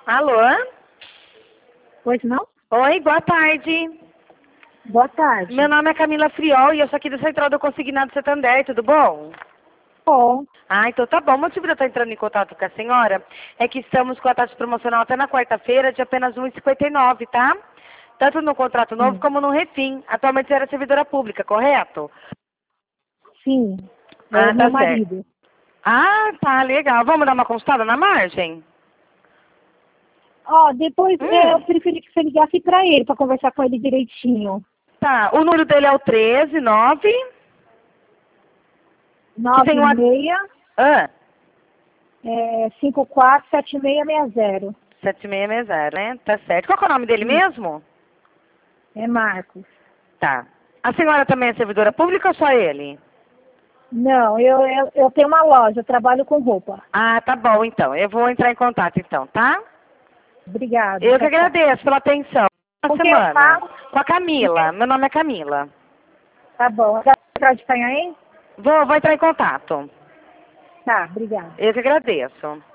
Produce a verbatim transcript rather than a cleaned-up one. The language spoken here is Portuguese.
Alô? Pois não? Oi, boa tarde. Boa tarde. Meu nome é Camila Friol e eu sou aqui do Central do Consignado Santander, tudo bom? Bom, Ah, então tá bom. O motivo de eu estar entrando em contato com a senhora é que estamos com a taxa promocional até na quarta-feira de apenas um real e cinquenta e nove centavos, tá? Tanto no contrato novo sim. como no refim. Atualmente você era servidora pública, correto? Sim. É Ah, meu tá certo. marido. Ah, tá, legal. Vamos dar uma consultada na margem? Ó, depois é, eu Hum, preferi que você ligasse pra ele, pra conversar com ele direitinho. tá. O número dele é o treze nove, que tem Nove uma... seis Ah, é, cinco quatro sete seis seis zero. sete seis seis zero, né? Tá certo. Qual que é o nome dele Isso. mesmo? É Marcos. Tá. A senhora também é servidora pública ou só ele? Não, eu, eu, eu tenho uma loja, eu trabalho com roupa. Ah, tá bom então. Eu vou entrar em contato então, tá? Obrigada. Eu que Tchau, tchau. agradeço pela atenção. Boa Com quem eu semana. falo? Com a Camila. Meu nome é Camila. Tá bom. Agora de Canhaém? Vou, vou entrar em contato. Tá, obrigada. Eu que agradeço.